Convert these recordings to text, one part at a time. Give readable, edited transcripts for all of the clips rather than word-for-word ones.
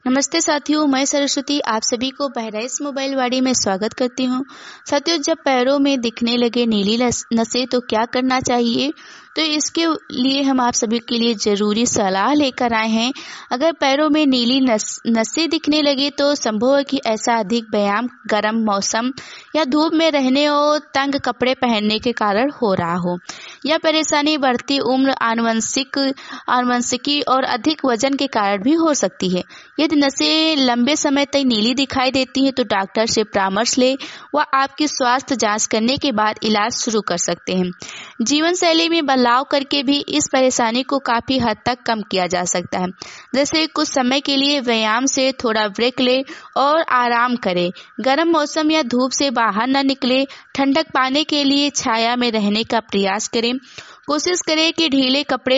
नमस्ते साथियों, मैं सरस्वती आप सभी को बहराइच मोबाइल वाड़ी में स्वागत करती हूँ। साथियों, जब पैरों में दिखने लगे नीली नसें तो क्या करना चाहिए? तो इसके लिए हम आप सभी के लिए ज़रूरी सलाह लेकर आए हैं। अगर पैरों में नीली नसें दिखने लगे तो संभव है कि ऐसा अधिक व्यायाम, गर्म मौसम या धूप में रहने और तंग कपड़े पहनने के कारण हो रहा हो। यह परेशानी बढ़ती उम्र, आनुवंशिकी और अधिक वजन के कारण भी हो सकती है। यदि नसें लंबे समय तक नीली दिखाई देती हैं तो डॉक्टर से परामर्श लें व आपकी स्वास्थ्य जांच करने के बाद इलाज शुरू कर सकते हैं। जीवन शैली में बदलाव करके भी इस परेशानी को काफी हद तक कम किया जा सकता है। जैसे कुछ समय के लिए व्यायाम से थोड़ा ब्रेक लें और आराम करें। गर्म मौसम या धूप से बाहर न निकले। ठंडक पाने के लिए छाया में रहने का प्रयास करें। कोशिश करें कि ढीले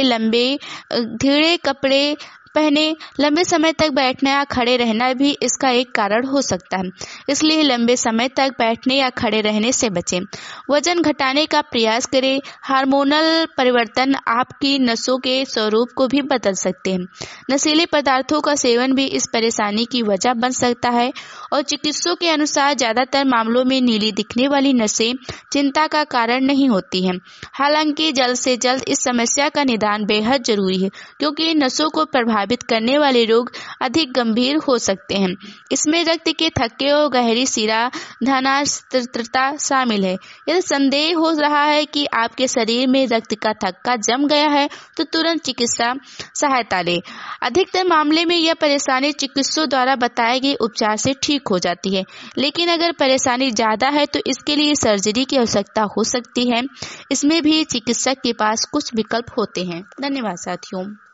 कपड़े पहने। लंबे समय तक बैठना या खड़े रहना भी इसका एक कारण हो सकता है, इसलिए लंबे समय तक बैठने या खड़े रहने से बचें। वजन घटाने का प्रयास करें। हार्मोनल परिवर्तन आपकी नसों के स्वरूप को भी बदल सकते हैं। नशीले पदार्थों का सेवन भी इस परेशानी की वजह बन सकता है और चिकित्सकों के अनुसार ज्यादातर मामलों में नीली दिखने वाली नसें चिंता का कारण नहीं होती हैं। हालांकि जल्द से जल्द इस समस्या का निदान बेहद जरूरी है, क्योंकि नसों को प्रभावित करने वाले रोग अधिक गंभीर हो सकते हैं। इसमें रक्त के थक्के और गहरी शिरा धानास्त्रता शामिल है। यदि संदेह हो रहा है कि आपके शरीर में रक्त का थक्का जम गया है तो तुरंत चिकित्सा सहायता लें। अधिकतर मामले में यह परेशानी चिकित्सकों द्वारा बताए गए उपचार से ठीक हो जाती है, लेकिन अगर परेशानी ज्यादा है तो इसके लिए सर्जरी की आवश्यकता हो सकती है। इसमें भी चिकित्सक के पास कुछ विकल्प होते हैं। धन्यवाद साथियों।